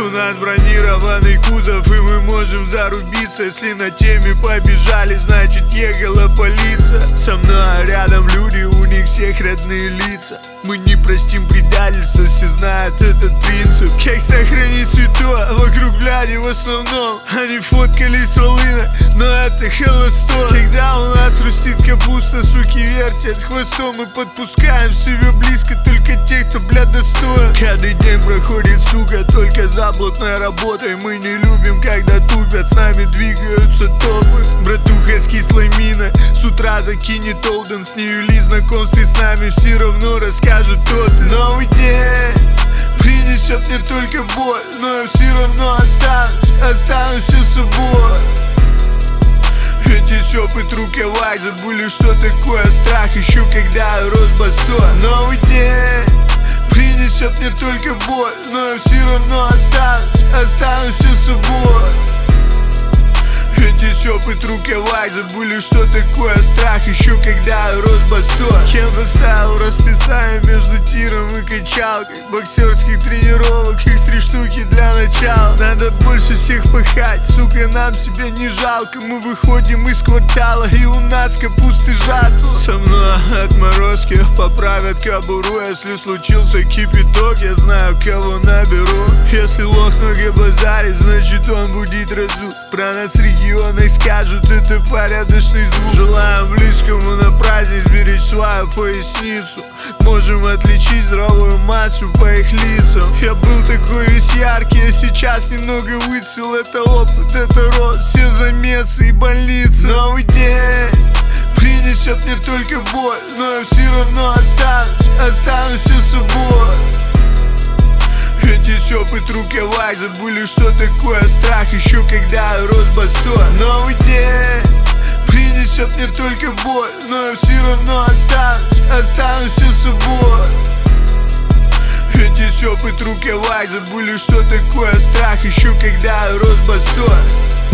У нас бронированный кузов, и мы можем зарубиться. Если на теме побежали, значит ехала полиция. Со мной рядом люди, у них всех родные лица. Мы не простим предательства, все знают этот принцип. Как сохранить святое, вокруг бляди в основном. Они фоткали с волыной, но это холостой. Когда у нас растит капуста, суки вертят хвостом. Мы подпускаем себе близко только тех, кто, блядь, достоин. Каждый день проходит, сука, только за плотной работой. Мы не любим, когда тупят, с нами двигаются топы. Братуха с кислой миной с утра закинет Олден. С нею ли знакомстве с нами все равно расскажут тот. Новый день принесет мне только боль, но я все равно останусь с собой. Эти сёпы трукевай, забыли, что такое страх, еще когда я рос босой. Новый день принесет мне только боль, но я все равно останусь с собой. Эти сёпы трукевай, забыли, что такое страх, еще когда я рос босой. Кем поставил расписание между тиром и качалкой. Боксерских тренировок, их 3 штуки для начала. Надо больше всех пахать, сука, нам себя не жалко. Мы выходим из квартала, и у нас капусты жатва. Со мной отморозки поправят кобуру. Если случился кипяток, я знаю, кого наберу. Если лох много базарит, значит он будет разут. Про нас регионы скажут, это порядочный звук. Желаем близкому на праздник сберечь свою поясницу. Можем отличить здоровую массу по их лицам. Я был такой весь яркий, а сейчас немного выцвел. Это опыт, это рост, все замесы и больницы. Новый день принесет мне только боль, но я все равно останусь с собой. Эти сёпы трукевай, забыли, что такое страх, еще когда я рос босой. Новый день принесет мне только боль, но я все равно останусь с собой. Эти сёпы трукевай, забыли, что такое страх, еще когда я рос босой.